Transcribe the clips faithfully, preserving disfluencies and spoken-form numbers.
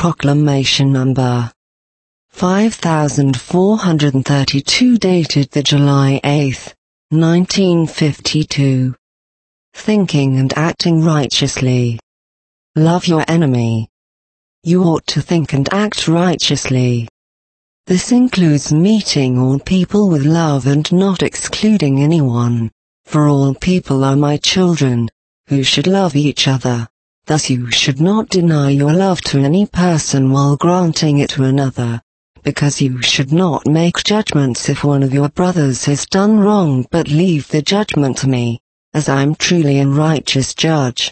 Proclamation number five thousand four hundred thirty-two, dated the July eighth, nineteen fifty-two. Thinking and acting righteously. Love your enemy. You ought to think and act righteously. This includes meeting all people with love and not excluding anyone, for all people are my children, who should love each other. Thus you should not deny your love to any person while granting it to another, because you should not make judgments if one of your brothers has done wrong, but leave the judgment to me, as I am truly a righteous judge.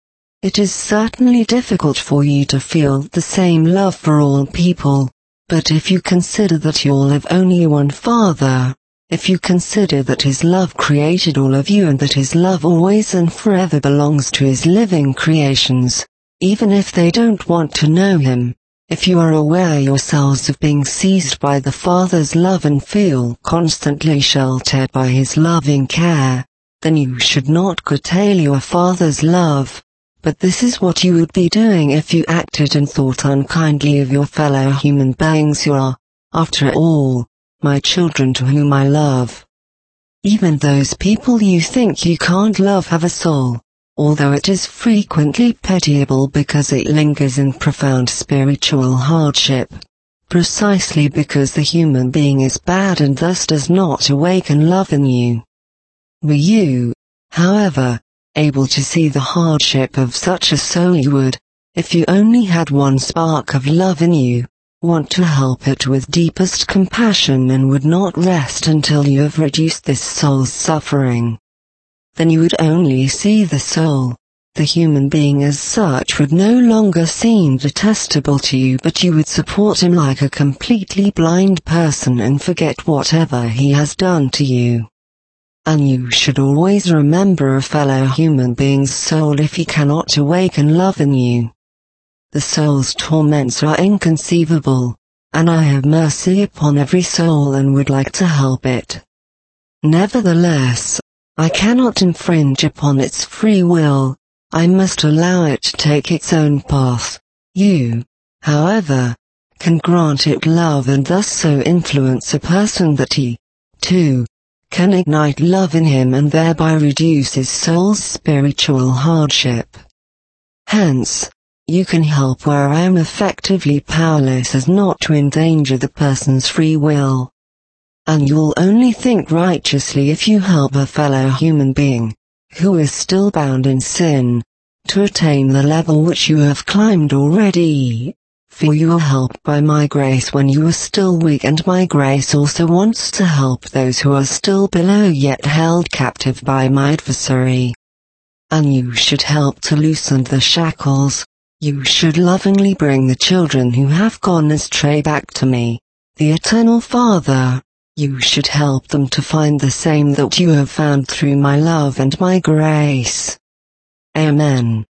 It is certainly difficult for you to feel the same love for all people, but if you consider that you all have only one Father, if you consider that His love created all of you and that His love always and forever belongs to His living creations, even if they don't want to know Him, if you are aware yourselves of being seized by the Father's love and feel constantly sheltered by His loving care, then you should not curtail your Father's love. But this is what you would be doing if you acted and thought unkindly of your fellow human beings who are, after all, my children to whom I love. Even those people you think you can't love have a soul, although it is frequently pitiable because it lingers in profound spiritual hardship, precisely because the human being is bad and thus does not awaken love in you. Were you, however, able to see the hardship of such a soul, you would, if you only had one spark of love in you, want to help it with deepest compassion and would not rest until you have reduced this soul's suffering. Then you would only see the soul, the human being as such would no longer seem detestable to you, but you would support him like a completely blind person and forget whatever he has done to you. And you should always remember a fellow human being's soul if he cannot awaken love in you. The soul's torments are inconceivable, and I have mercy upon every soul and would like to help it. Nevertheless, I cannot infringe upon its free will, I must allow it to take its own path. You, however, can grant it love and thus so influence a person that he, too, can ignite love in him and thereby reduce his soul's spiritual hardship. Hence, you can help where I am effectively powerless as not to endanger the person's free will. And you'll only think righteously if you help a fellow human being, who is still bound in sin, to attain the level which you have climbed already. For you are helped by my grace when you are still weak, and my grace also wants to help those who are still below yet held captive by my adversary. And you should help to loosen the shackles. You should lovingly bring the children who have gone astray back to me, the Eternal Father. You should help them to find the same that you have found through my love and my grace. Amen.